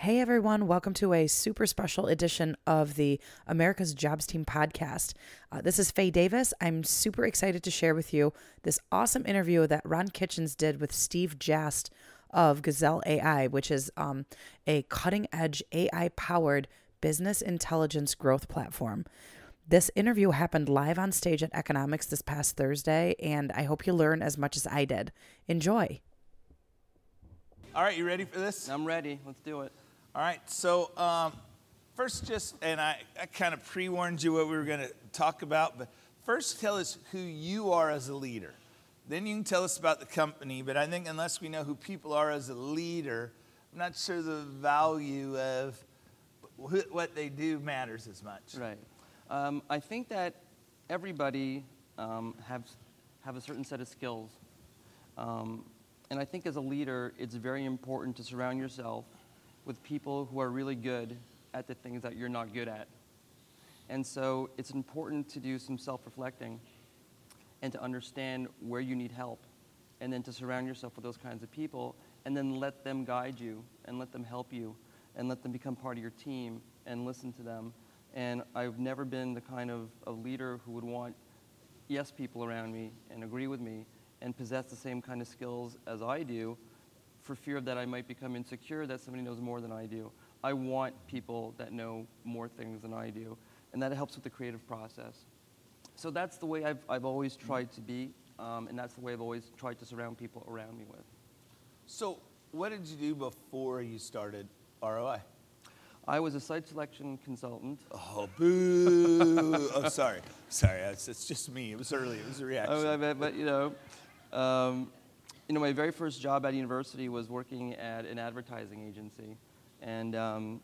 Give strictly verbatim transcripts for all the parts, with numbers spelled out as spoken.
Hey everyone, welcome to a super special edition of the America's Jobs Team podcast. Uh, this is Faye Davis. I'm super excited to share with you this awesome interview that Ron Kitchens did with Steve Jast of Gazelle A I, which is um, a cutting-edge A I-powered business intelligence growth platform. This interview happened live on stage at Economics this past Thursday, and I hope you learn as much as I did. Enjoy. All right, you ready for this? I'm ready. Let's do it. All right, so um, first just, and I, I kind of pre-warned you what we were going to talk about, but first tell us who you are as a leader. Then you can tell us about the company, but I think unless we know who people are as a leader, I'm not sure the value of wh- what they do matters as much. Right. Um, I think that everybody um, have, have a certain set of skills. Um, and I think as a leader, it's very important to surround yourself with people who are really good at the things that you're not good at. And so it's important to do some self-reflecting and to understand where you need help, and then to surround yourself with those kinds of people, and then let them guide you, and let them help you, and let them become part of your team, and listen to them. And I've never been the kind of, of leader who would want yes people around me and agree with me and possess the same kind of skills as I do, for fear that I might become insecure that somebody knows more than I do. I want people that know more things than I do, and that helps with the creative process. So that's the way I've, I've always tried to be, um, and that's the way I've always tried to surround people around me with. So what did you do before you started R O I? I was a site selection consultant. Oh, boo. Oh, sorry. Sorry, it's, it's just me. It was early. It was a reaction. I mean, but, you know, um, You know, my very first job at university was working at an advertising agency, and um,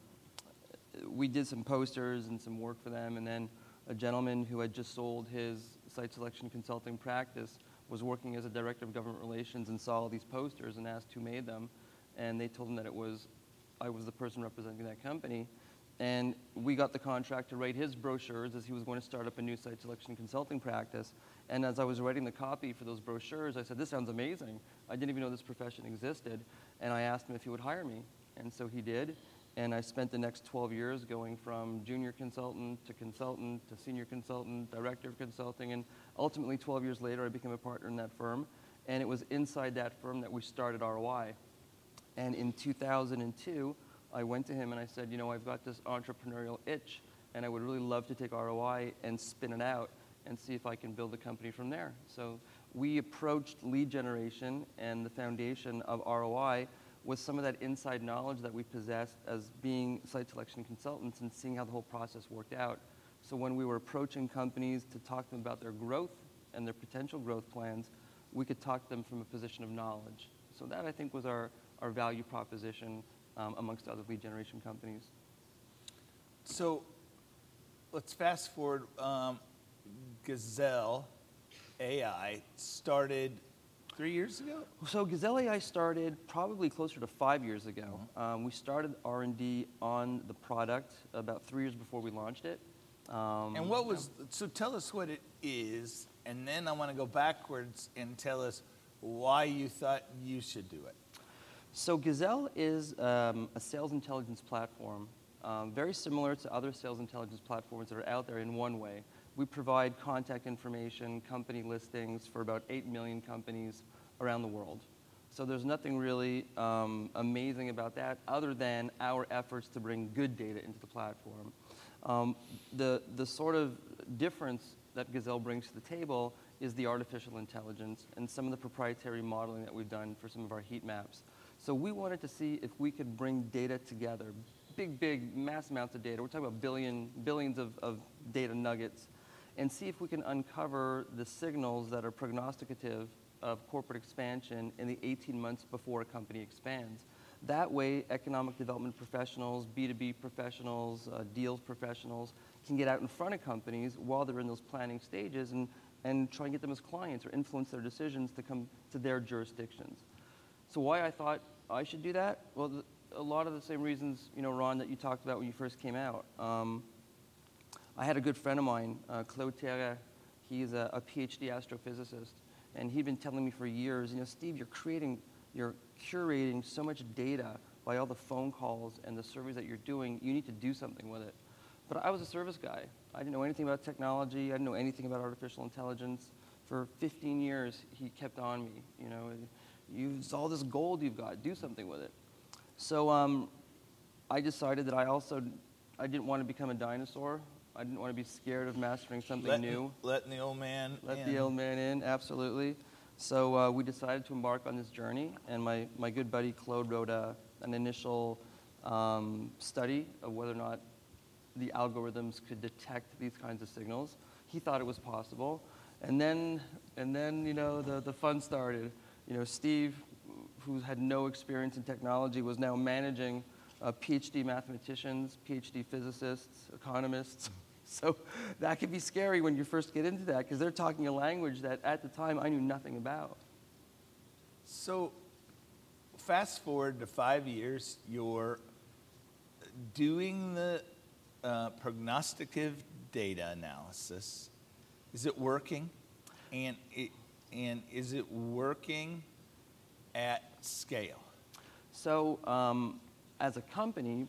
we did some posters and some work for them, and then a gentleman who had just sold his site selection consulting practice was working as a director of government relations and saw all these posters and asked who made them, and they told him that it was, I was the person representing that company, and we got the contract to write his brochures as he was going to start up a new site selection consulting practice. And as I was writing the copy for those brochures, I said, this sounds amazing. I didn't even know this profession existed. And I asked him if he would hire me. And so he did. And I spent the next twelve years going from junior consultant to consultant to senior consultant, director of consulting. And ultimately, twelve years later, I became a partner in that firm. And it was inside that firm that we started R O I. And in two thousand two, I went to him and I said, you know, I've got this entrepreneurial itch, and I would really love to take R O I and spin it out and see if I can build a company from there. So we approached lead generation, and the foundation of R O I was some of that inside knowledge that we possessed as being site selection consultants and seeing how the whole process worked out. So when we were approaching companies to talk to them about their growth and their potential growth plans, we could talk to them from a position of knowledge. So that, I think, was our, our value proposition um, amongst other lead generation companies. So let's fast forward. Um, Gazelle A I started three years ago? So Gazelle A I started probably closer to five years ago. Mm-hmm. Um, we started R and D on the product about three years before we launched it. Um, and what was, so tell us what it is, and then I want to go backwards and tell us why you thought you should do it. So Gazelle is um, a sales intelligence platform, um, very similar to other sales intelligence platforms that are out there in one way. We provide contact information, company listings for about eight million companies around the world. So there's nothing really um, amazing about that other than our efforts to bring good data into the platform. Um, the, the sort of difference that Gazelle brings to the table is the artificial intelligence and some of the proprietary modeling that we've done for some of our heat maps. So we wanted to see if we could bring data together, big, big, mass amounts of data. We're talking about billion, billions of, of data nuggets, and see if we can uncover the signals that are prognosticative of corporate expansion in the eighteen months before a company expands. That way, economic development professionals, B two B professionals, uh, deals professionals can get out in front of companies while they're in those planning stages and, and try and get them as clients or influence their decisions to come to their jurisdictions. So why I thought I should do that? Well, the, a lot of the same reasons, you know, Ron, that you talked about when you first came out. Um, I had a good friend of mine, uh, Claude Terre. He's a, a PhD astrophysicist, and he'd been telling me for years, you know, Steve, you're creating, you're curating so much data by all the phone calls and the surveys that you're doing, you need to do something with it. But I was a service guy. I didn't know anything about technology. I didn't know anything about artificial intelligence. For fifteen years, he kept on me. You know, you all this gold you've got. Do something with it. So um, I decided that I also I didn't want to become a dinosaur. I didn't want to be scared of mastering something letting, new. Letting the old man Let in. the old man in, absolutely. So uh, we decided to embark on this journey, and my, my good buddy Claude wrote a, an initial um, study of whether or not the algorithms could detect these kinds of signals. He thought it was possible. And then, and then you know, the, the fun started. You know, Steve, who had no experience in technology, was now managing uh, PhD mathematicians, PhD physicists, economists. So that can be scary when you first get into that, because they're talking a language that at the time I knew nothing about. So fast forward to five years, you're doing the uh, prognosticative data analysis. Is it working? And, it, and is it working at scale? So um, as a company,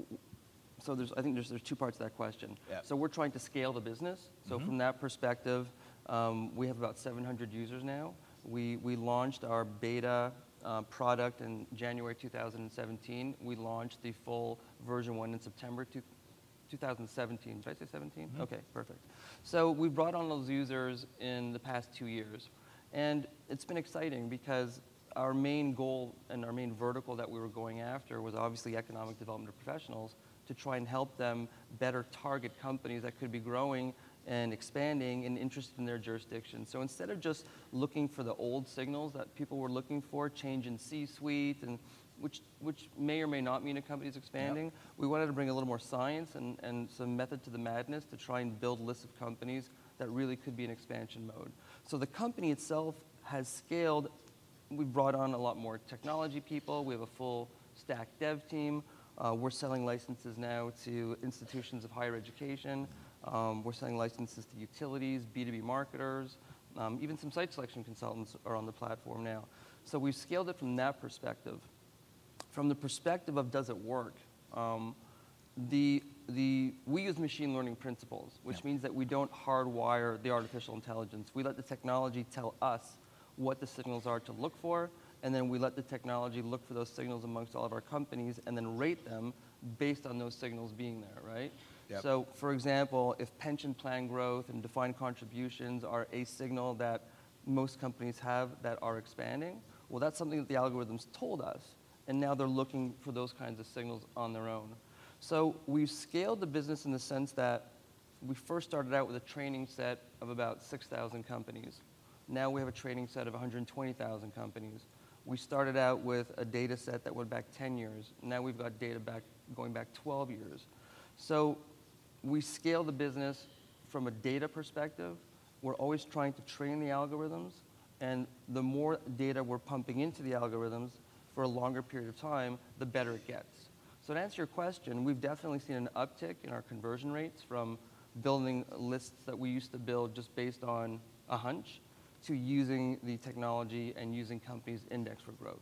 so there's, I think there's, there's two parts to that question. Yep. So we're trying to scale the business. So Mm-hmm. from that perspective, um, we have about seven hundred users now. We, we launched our beta uh, product in January two thousand seventeen. We launched the full version one in September two, two thousand seventeen. Did I say seventeen? Mm-hmm. Okay, perfect. So we brought on those users in the past two years. And it's been exciting because our main goal and our main vertical that we were going after was obviously economic development of professionals, to try and help them better target companies that could be growing and expanding and interested in their jurisdiction. So instead of just looking for the old signals that people were looking for, change in C-suite, and which, which may or may not mean a company's expanding, yep. we wanted to bring a little more science and, and some method to the madness to try and build lists of companies that really could be in expansion mode. So the company itself has scaled. We've brought on a lot more technology people. We have a full stack dev team. Uh, we're selling licenses now to institutions of higher education. Um, we're selling licenses to utilities, B two B marketers. Um, even some site selection consultants are on the platform now. So we've scaled it from that perspective. From the perspective of does it work, um, the, the, we use machine learning principles, which yeah. means that we don't hardwire the artificial intelligence. We let the technology tell us what the signals are to look for, and then we let the technology look for those signals amongst all of our companies and then rate them based on those signals being there, right? Yep. So, for example, if pension plan growth and defined contributions are a signal that most companies have that are expanding, well, that's something that the algorithms told us, and now they're looking for those kinds of signals on their own. So we've scaled the business in the sense that we first started out with a training set of about six thousand companies. Now we have a training set of one hundred twenty thousand companies. We started out with a data set that went back ten years. Now we've got data back going back twelve years. So we scale the business from a data perspective. We're always trying to train the algorithms, and the more data we're pumping into the algorithms for a longer period of time, the better it gets. So to answer your question, we've definitely seen an uptick in our conversion rates from building lists that we used to build just based on a hunch to using the technology and using companies' index for growth.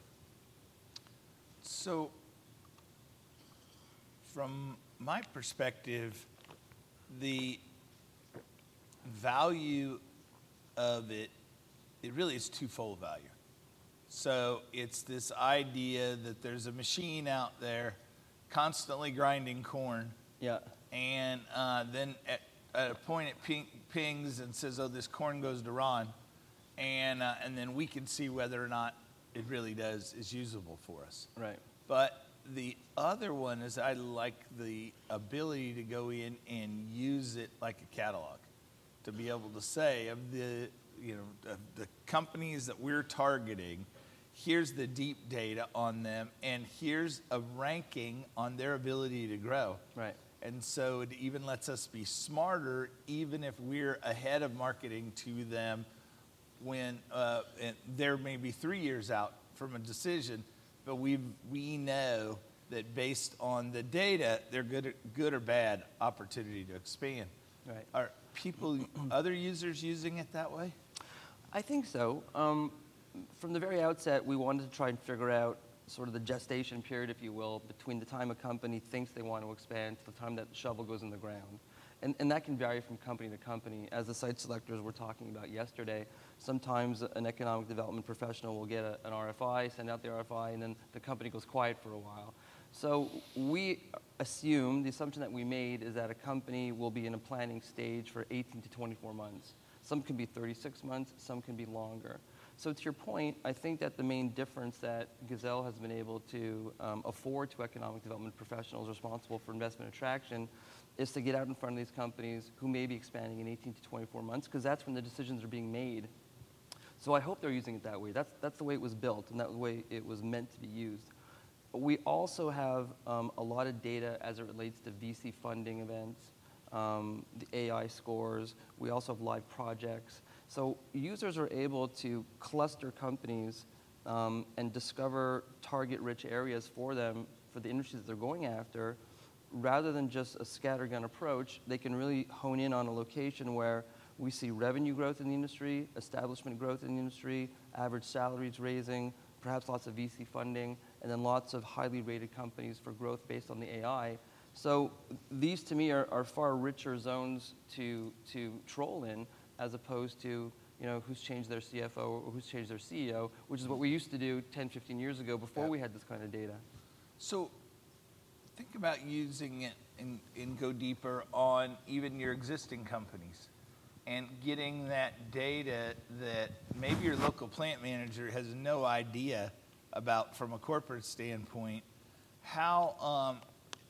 So from my perspective, the value of it, it really is twofold value. So it's this idea that there's a machine out there constantly grinding corn. Yeah. And uh, then at, at a point it ping, pings and says, oh, this corn goes to Ron. And, uh, and then we can see whether or not it really does, is usable for us. Right. But the other one is I like the ability to go in and use it like a catalog, to be able to say of the, you know, of the companies that we're targeting, here's the deep data on them, and here's a ranking on their ability to grow. Right. And so it even lets us be smarter, even if we're ahead of marketing to them when uh, and they're maybe three years out from a decision, but we we know that based on the data, they're good, good or bad opportunity to expand. Right. Are people, other users using it that way? I think so. Um, from the very outset, we wanted to try and figure out sort of the gestation period, if you will, between the time a company thinks they want to expand to the time that shovel goes in the ground. And, and that can vary from company to company. As the site selectors were talking about yesterday, sometimes an economic development professional will get a, an R F I, send out the R F I, and then the company goes quiet for a while. So we assume, the assumption that we made is that a company will be in a planning stage for eighteen to twenty-four months. Some can be thirty-six months, some can be longer. So to your point, I think that the main difference that Gazelle has been able to um, afford to economic development professionals responsible for investment attraction is to get out in front of these companies who may be expanding in eighteen to twenty-four months, because that's when the decisions are being made. So I hope they're using it that way. That's, that's the way it was built, and that's the way it was meant to be used. We also have um, a lot of data as it relates to V C funding events, um, the A I scores. We also have live projects. So users are able to cluster companies um, and discover target-rich areas for them, for the industries that they're going after. Rather than just a scattergun approach, they can really hone in on a location where we see revenue growth in the industry, establishment growth in the industry, average salaries raising, perhaps lots of V C funding, and then lots of highly rated companies for growth based on the A I. So these, to me, are, are far richer zones to, to troll in, as opposed to, you know, who's changed their C F O or who's changed their C E O, which is what we used to do ten, fifteen years ago before Yeah. we had this kind of data. So think about using it and, and go deeper on even your existing companies and getting that data that maybe your local plant manager has no idea about from a corporate standpoint. How, um,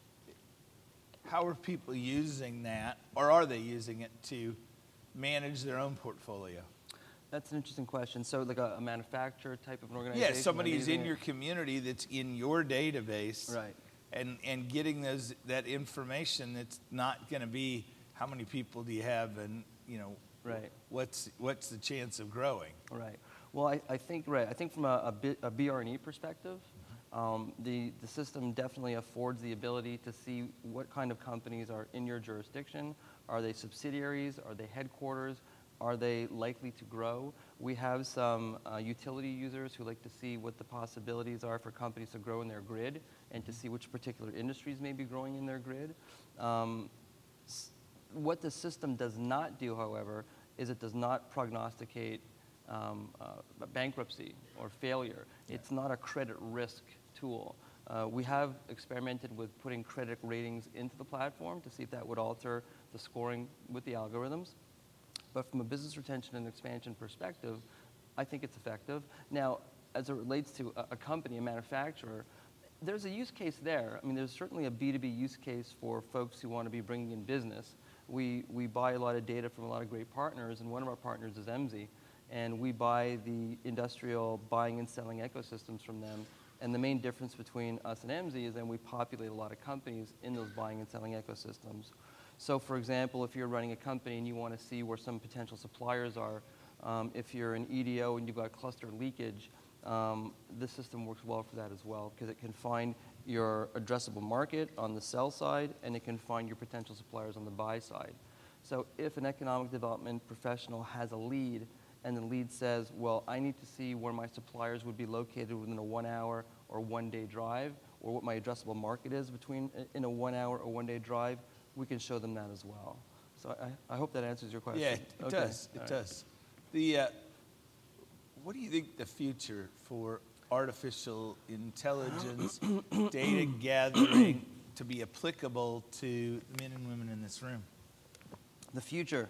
how are people using that, or are they using it to manage their own portfolio? That's an interesting question. So like a, a manufacturer type of an organization? Yeah, somebody who's in it? your community that's in your database. Right. And, and getting those, that information that's not going to be how many people do you have and, you know, right. what's, what's the chance of growing? Right. Well, I, I think, right, I think from a, a, B, a B R and E perspective, um, the, the system definitely affords the ability to see what kind of companies are in your jurisdiction. Are they subsidiaries? Are they headquarters? Are they likely to grow? We have some uh, utility users who like to see what the possibilities are for companies to grow in their grid and to see which particular industries may be growing in their grid. Um, s- what the system does not do, however, is it does not prognosticate um, uh, bankruptcy or failure. Yeah. It's not a credit risk tool. Uh, we have experimented with putting credit ratings into the platform to see if that would alter the scoring with the algorithms. But from a business retention and expansion perspective, I think it's effective. Now, as it relates to a, a company, a manufacturer, there's a use case there. I mean, there's certainly a B two B use case for folks who want to be bringing in business. We, we buy a lot of data from a lot of great partners, and one of our partners is M Z I, and we buy the industrial buying and selling ecosystems from them. And the main difference between us and M Z I is then we populate a lot of companies in those buying and selling ecosystems. So for example, if you're running a company and you want to see where some potential suppliers are, um, if you're an E D O and you've got cluster leakage, um, this system works well for that as well, because it can find your addressable market on the sell side, and it can find your potential suppliers on the buy side. So if an economic development professional has a lead, and the lead says, well, I need to see where my suppliers would be located within a one hour or one day drive, or what my addressable market is between in a one hour or one day drive, we can show them that as well. So I, I hope that answers your question. Yeah, it Okay. does. It All right. does. The uh, what do you think the future for artificial intelligence data gathering to be applicable to the men and women in this room? The future.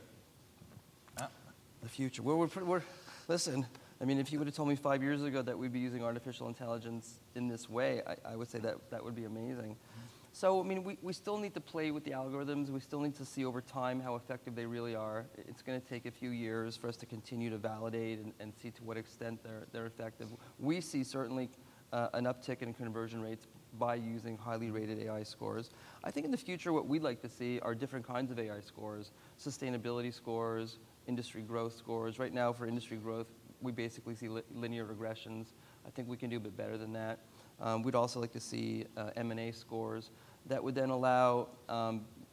Uh, The future. We're, we're, we're, listen, I mean, if you would have told me five years ago that we'd be using artificial intelligence in this way, I, I would say that that would be amazing. So, I mean, we, we still need to play with the algorithms. We still need to see over time how effective they really are. It's going to take a few years for us to continue to validate and, and see to what extent they're, they're effective. We see certainly uh, an uptick in conversion rates by using highly rated A I scores. I think in the future what we'd like to see are different kinds of A I scores, sustainability scores, industry growth scores. Right now for industry growth, we basically see li linear regressions. I think we can do a bit better than that. Um, we'd also like to see uh, M and A scores that would then allow um,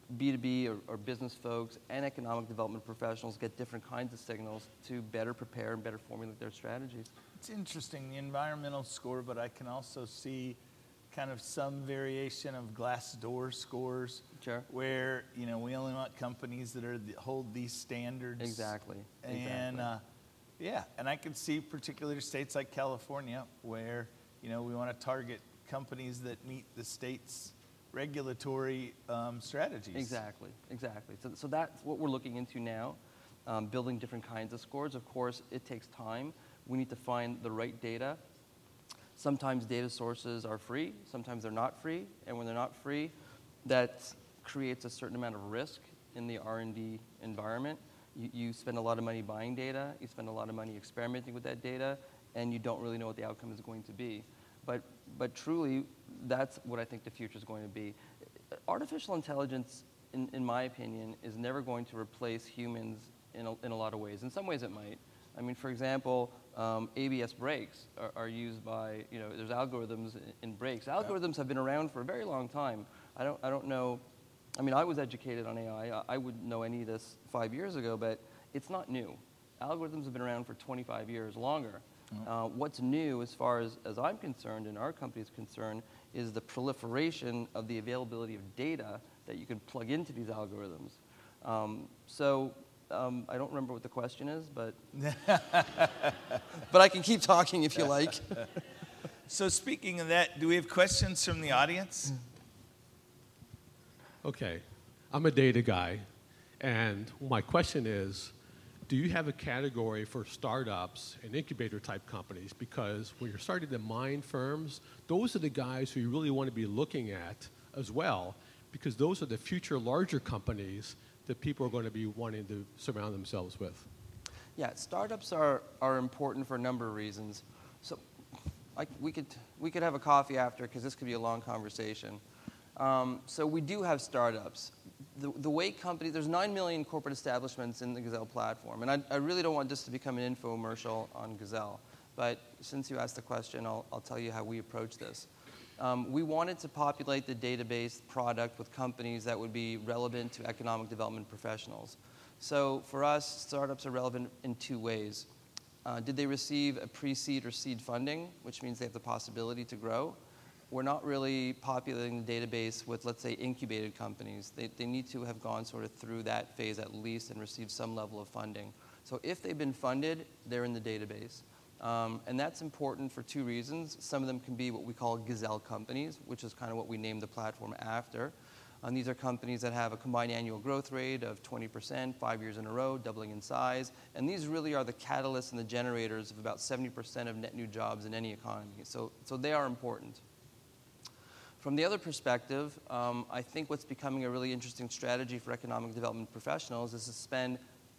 B two B or, or business folks and economic development professionals get different kinds of signals to better prepare and better formulate their strategies. It's interesting, the environmental score, but I can also see kind of some variation of Glassdoor scores. Sure. Where, you know, we only want companies that are hold these standards. Exactly. And exactly. uh, yeah, and I can see particular states like California where, you know, we want to target companies that meet the state's regulatory um, strategies. Exactly, exactly. So, so that's what we're looking into now, um, building different kinds of scores. Of course, it takes time. We need to find the right data. Sometimes data sources are free, sometimes they're not free, and when they're not free, that creates a certain amount of risk in the R and D environment. You, you spend a lot of money buying data, you spend a lot of money experimenting with that data, and you don't really know what the outcome is going to be. But, but truly, that's what I think the future is going to be. Artificial intelligence, in, in my opinion, is never going to replace humans in a, in a lot of ways. In some ways it might. I mean, for example, um, A B S brakes are, are used by, you know, there's algorithms in, in brakes. Algorithms have been around for a very long time. I don't, I don't know, I mean, I was educated on A I. I, I wouldn't know any of this five years ago, but it's not new. Algorithms have been around for twenty-five years, longer. Mm-hmm. Uh, what's new, as far as, as I'm concerned and our company is concerned, is the proliferation of the availability of data that you can plug into these algorithms. Um, so um, I don't remember what the question is, but but I can keep talking if you like. So speaking of that, do we have questions from the audience? Okay, I'm a data guy, and my question is, do you have a category for startups and incubator type companies? Because when you're starting to mine firms, those are the guys who you really want to be looking at as well, because those are the future larger companies that people are going to be wanting to surround themselves with. Yeah, startups are, are important for a number of reasons. So I, we, could, we could have a coffee after, because this could be a long conversation. Um, so we do have startups. The, the way companies, there's nine million corporate establishments in the Gazelle platform, and I, I really don't want this to become an infomercial on Gazelle, but since you asked the question, I'll, I'll tell you how we approach this. Um, we wanted to populate the database product with companies that would be relevant to economic development professionals. So for us, startups are relevant in two ways. Uh, did they receive a pre-seed or seed funding, which means they have the possibility to grow? We're not really populating the database with, let's say, incubated companies. They, they need to have gone sort of through that phase at least and received some level of funding. So if they've been funded, they're in the database. Um, and that's important for two reasons. Some of them can be what we call Gazelle companies, which is kind of what we named the platform after. And these are companies that have a combined annual growth rate of twenty percent, five years in a row, doubling in size. And these really are the catalysts and the generators of about seventy percent of net new jobs in any economy. So, so they are important. From the other perspective, um, I think what's becoming a really interesting strategy for economic development professionals is to spend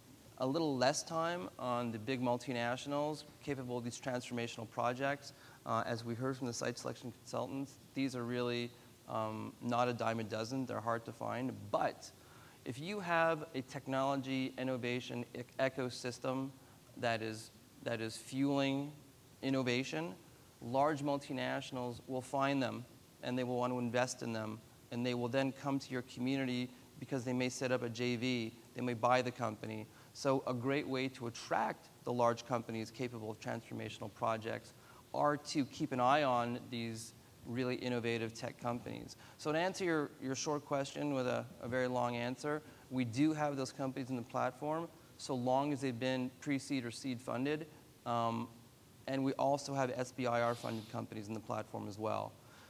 a little less time on the big multinationals capable of these transformational projects. Uh, as we heard from the site selection consultants, these are really um, not a dime a dozen. They're hard to find. But if you have a technology innovation e- ecosystem that is, that is fueling innovation, large multinationals will find them, and they will want to invest in them, and they will then come to your community because they may set up a J V, they may buy the company. So a great way to attract the large companies capable of transformational projects are to keep an eye on these really innovative tech companies. So to answer your, your short question with a, a very long answer, we do have those companies in the platform so long as they've been pre-seed or seed funded, um, and we also have S B I R funded companies in the platform as well.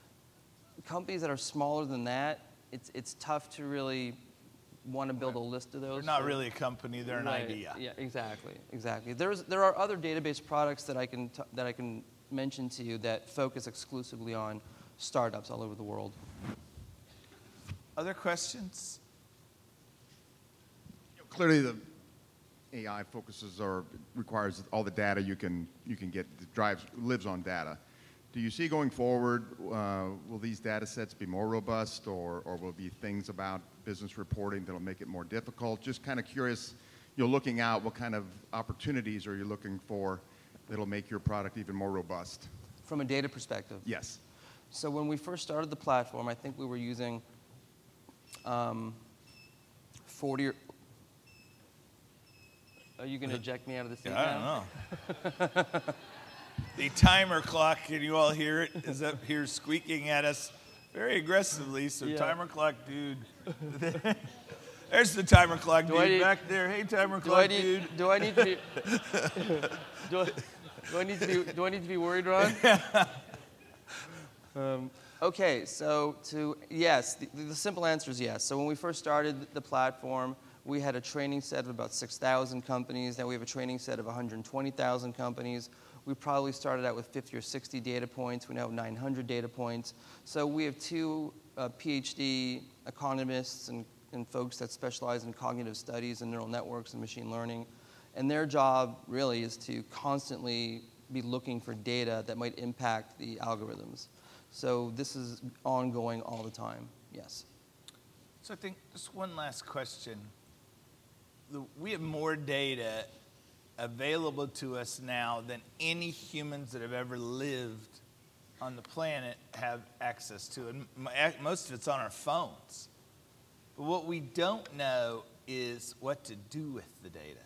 Companies that are smaller than that, it's, it's tough to really want to build a list of those. They're not really a company, they're an Right. idea. Yeah, exactly, exactly. There's, there are other database products that I can, t- that I can mention to you that focus exclusively on startups all over the world. Other questions? Clearly, the A I focuses or requires all the data you can you can get. Drives lives on data. Do you see going forward, uh, will these data sets be more robust, or or will be things about business reporting that'll make it more difficult? Just kind of curious, you know, looking out, what kind of opportunities are you looking for that'll make your product even more robust? From a data perspective? Yes. So when we first started the platform, I think we were using um, forty. Or, are you going to eject me out of the seat Yeah, I now? don't know. The timer clock, can you all hear it? Is up here squeaking at us very aggressively. So Yeah. timer clock, dude. There's the timer clock, Do dude, I need- back there. Hey, timer Do clock, I need? dude. Do I need to be? do, I, do I need to be? Do I need to be worried, Ron? um, okay, so to yes, the, the simple answer is yes. So when we first started the platform, we had a training set of about six thousand companies. Now we have a training set of one hundred twenty thousand companies. We probably started out with fifty or sixty data points. We now have nine hundred data points. So we have two uh, PhD economists and, and folks that specialize in cognitive studies and neural networks and machine learning. And their job really is to constantly be looking for data that might impact the algorithms. So this is ongoing all the time, yes. So I think just one last question. The, we have more data available to us now than any humans that have ever lived on the planet have access to. And most of it's on our phones. But what we don't know is what to do with the data.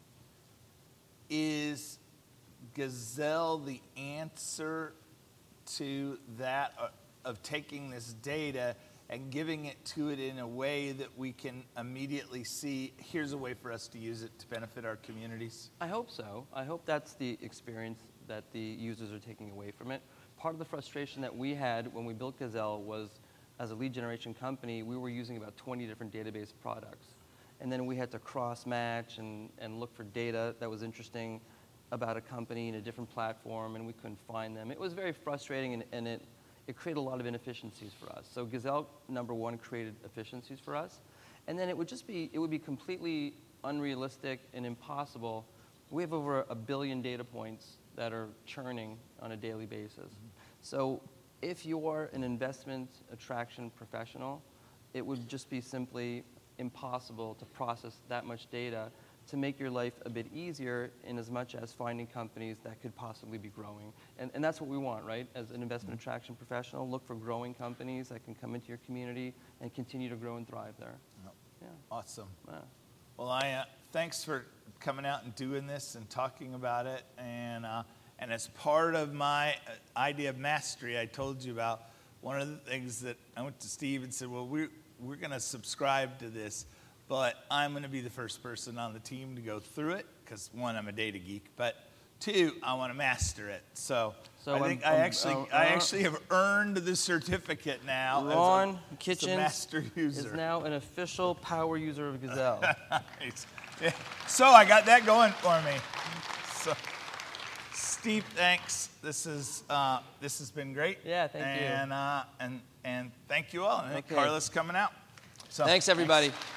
Is Gazelle the answer to that, uh, of taking this data and giving it to it in a way that we can immediately see, here's a way for us to use it to benefit our communities? I hope so. I hope that's the experience that the users are taking away from it. Part of the frustration that we had when we built Gazelle was, as a lead generation company, we were using about twenty different database products. And then we had to cross-match and, and look for data that was interesting about a company in a different platform, and we couldn't find them. It was very frustrating, and, and it, it created a lot of inefficiencies for us. So Gazelle, number one, created efficiencies for us. And then it would just be, it would be completely unrealistic and impossible. We have over a billion data points that are churning on a daily basis. Mm-hmm. So if you are an investment attraction professional, it would just be simply impossible to process that much data to make your life a bit easier in as much as finding companies that could possibly be growing. And, and that's what we want, right? As an investment mm-hmm. attraction professional, look for growing companies that can come into your community and continue to grow and thrive there. Yep. Yeah. Awesome. Yeah. Well, I, uh, thanks for coming out and doing this and talking about it. And, uh, and as part of my idea of mastery, I told you about one of the things that I went to Steve and said, well, we're, we're going to subscribe to this, but I'm going to be the first person on the team to go through it because, one, I'm a data geek, but two, I want to master it. So, so I think I'm, I I'm, actually uh, I actually have earned the certificate now. Ron as a, Kitchens as a master user. is now an official power user of Gazelle. Nice. Yeah. So I got that going for me. So, Steve, thanks. This is uh, this has been great. Yeah, thank you. And uh, and and thank you all. And I think Okay. Carla's coming out. So Thanks, everybody. Thanks.